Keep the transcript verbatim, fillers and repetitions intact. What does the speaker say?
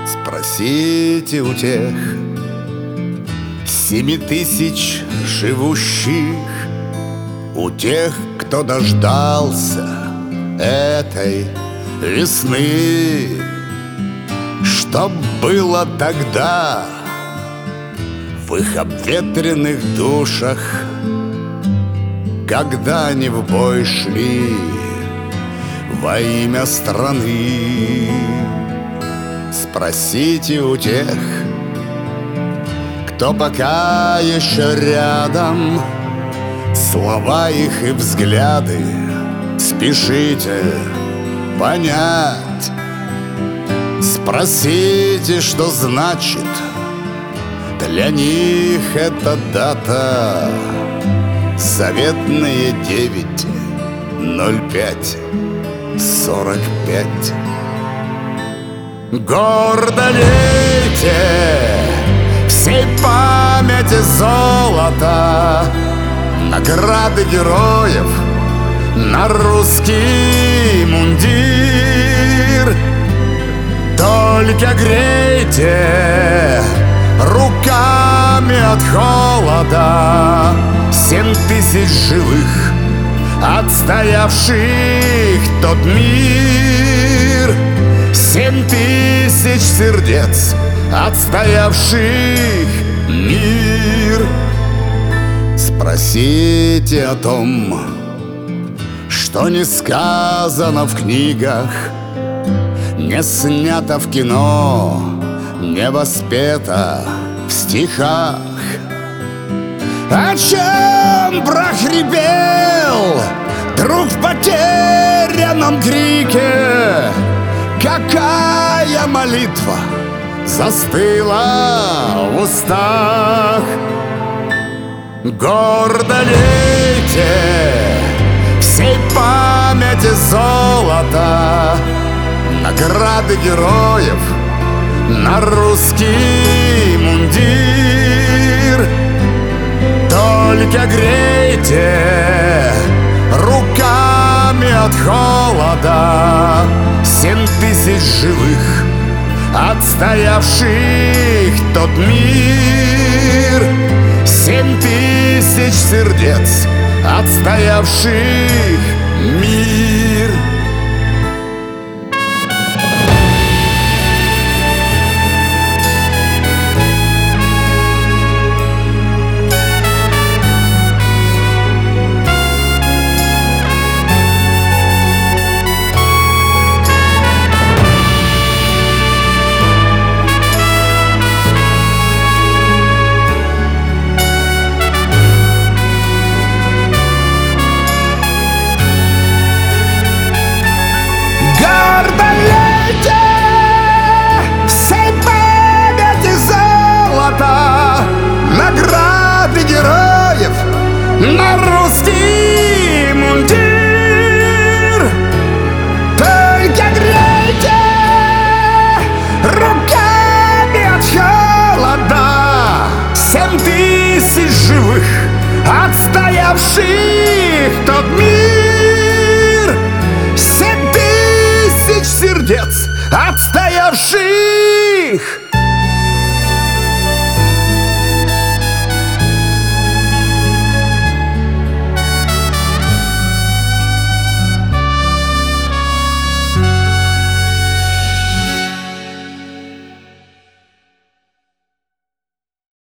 Спросите у тех семи тысяч живущих, у тех, кто дождался этой весны, что было тогда в их обветренных душах, когда они в бой шли во имя страны. Спросите у тех, кто пока еще рядом, слова их и взгляды спешите понять. Спросите, что значит для них эта дата, заветные девять ноль пять сорок пять. Гордо лейте всей памяти золота, награды героев на русский мундир. Только грейте руками от холода семь тысяч живых, отстоявших тот мир. Семь тысяч сердец, отстоявших мир. Спросите о том, что не сказано в книгах, не снято в кино, не воспето в стихах. О чем прохрипел друг в потерянном крике? Какая молитва застыла в устах? Гордо лейте всей памяти золота, награды героев на русский мундир. Только грейте руками от холода семь тысяч живых, отстоявших тот мир. Семь тысяч сердец, отстоявших мир. Награды героев на русский мундир. Только грейте руками от холода семь тысяч живых, отстоявших тот мир. Семь тысяч сердец, отстоявших